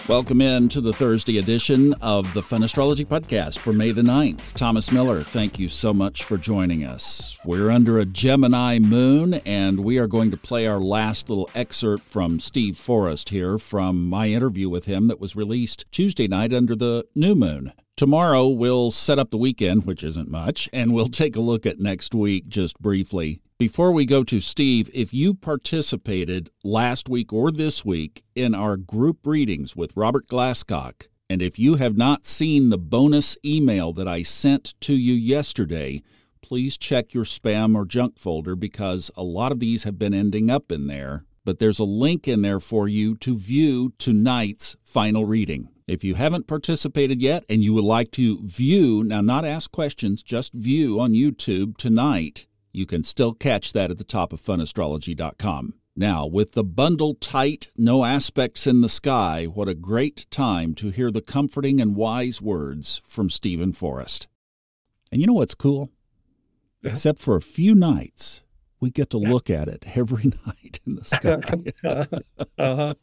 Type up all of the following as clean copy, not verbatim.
Welcome in to the Thursday edition of the Fun Astrology Podcast for May the 9th. Thomas Miller, thank you so much for joining us. We're under a Gemini moon, and we are going to play our last little excerpt from Steve Forrest here from my interview with him that was released Tuesday night under the new moon. Tomorrow, we'll set up the weekend, which isn't much, and we'll take a look at next week just briefly. Before we go to Steve, if you participated last week or this week in our group readings with Robert Glasscock, and if you have not seen the bonus email that I sent to you yesterday, please check your spam or junk folder because a lot of these have been ending up in there. But there's a link in there for you to view tonight's final reading. If you haven't participated yet and you would like to view, now not ask questions, just view on YouTube tonight, you can still catch that at the top of funastrology.com. Now, with the bundle tight, no aspects in the sky, what a great time to hear the comforting and wise words from Stephen Forrest. And you know what's cool? Yeah. Except for a few nights, we get to look at it every night in the sky.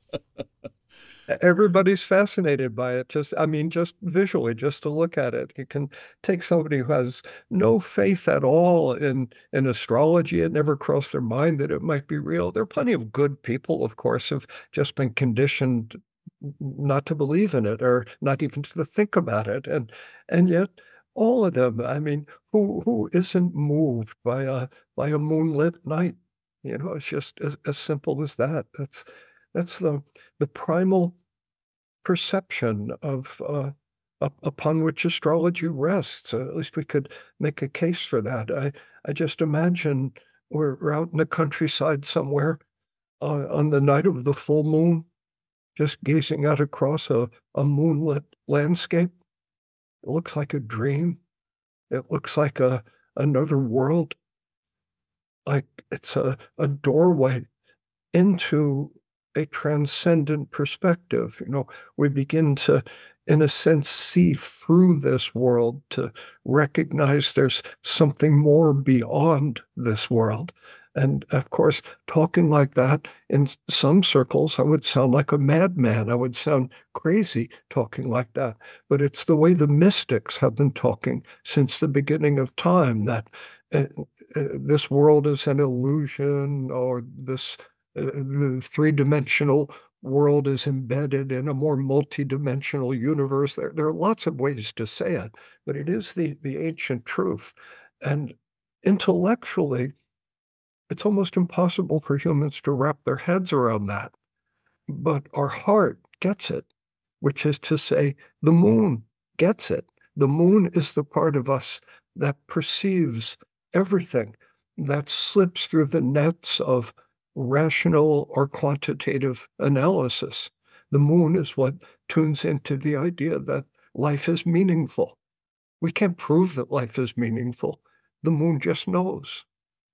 Everybody's fascinated by it. Just visually, just to look at it. You can take somebody who has no faith at all in astrology. It never crossed their mind that it might be real. There are plenty of good people, of course, who've just been conditioned not to believe in it or not even to think about it. And yet, all of them, who isn't moved by a moonlit night? You know, it's just as simple as that. That's the primal perception of upon which astrology rests. At least we could make a case for that. I just imagine we're out in the countryside somewhere on the night of the full moon, just gazing out across a moonlit landscape. It looks like a dream. It looks like another world. Like it's a doorway into a transcendent perspective. You know, we begin to, in a sense, see through this world, to recognize there's something more beyond this world. And of course, talking like that in some circles, I would sound like a madman. I would sound crazy talking like that. But it's the way the mystics have been talking since the beginning of time, that this world is an illusion, or the three-dimensional world is embedded in a more multi-dimensional universe. There are lots of ways to say it, but it is the ancient truth. And intellectually, it's almost impossible for humans to wrap their heads around that. But our heart gets it, which is to say, the moon gets it. The moon is the part of us that perceives everything, that slips through the nets of rational or quantitative analysis. The moon is what tunes into the idea that life is meaningful. We can't prove that life is meaningful. The moon just knows.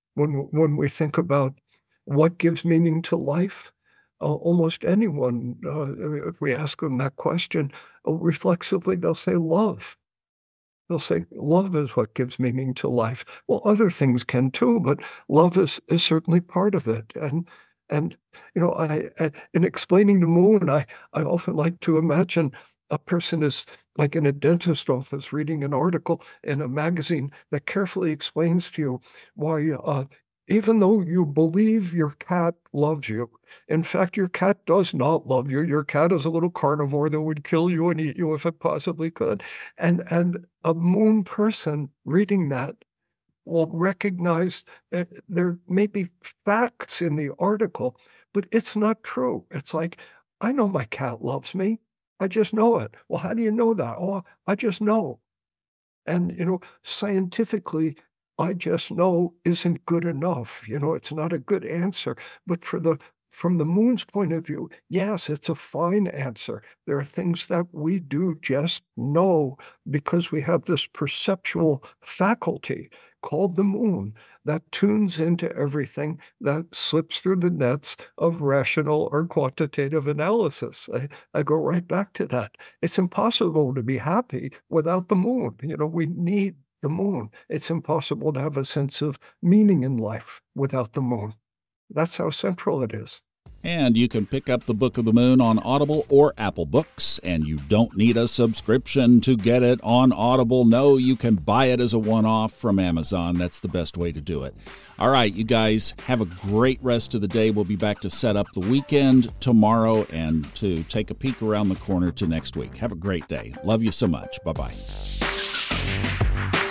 When we think about what gives meaning to life, almost anyone, if we ask them that question, reflexively they'll say love. They'll say, love is what gives meaning to life. Well, other things can too, but love is certainly part of it. And you know, in explaining the moon, I often like to imagine a person is like in a dentist office reading an article in a magazine that carefully explains to you why, even though you believe your cat loves you, in fact, your cat does not love you. Your cat is a little carnivore that would kill you and eat you if it possibly could. And a moon person reading that will recognize that there may be facts in the article, but it's not true. It's like, I know my cat loves me. I just know it. Well, how do you know that? Oh, I just know. And, you know, scientifically, I just know isn't good enough. You know, it's not a good answer. But from the moon's point of view, yes, it's a fine answer. There are things that we do just know because we have this perceptual faculty called the moon that tunes into everything that slips through the nets of rational or quantitative analysis. I go right back to that. It's impossible to be happy without the moon. You know, we need the moon. It's impossible to have a sense of meaning in life without the moon. That's how central it is. And you can pick up the Book of the Moon on Audible or Apple Books, and you don't need a subscription to get it on Audible. No, you can buy it as a one-off from Amazon. That's the best way to do it. All right, you guys, have a great rest of the day. We'll be back to set up the weekend tomorrow and to take a peek around the corner to next week. Have a great day. Love you so much. Bye-bye.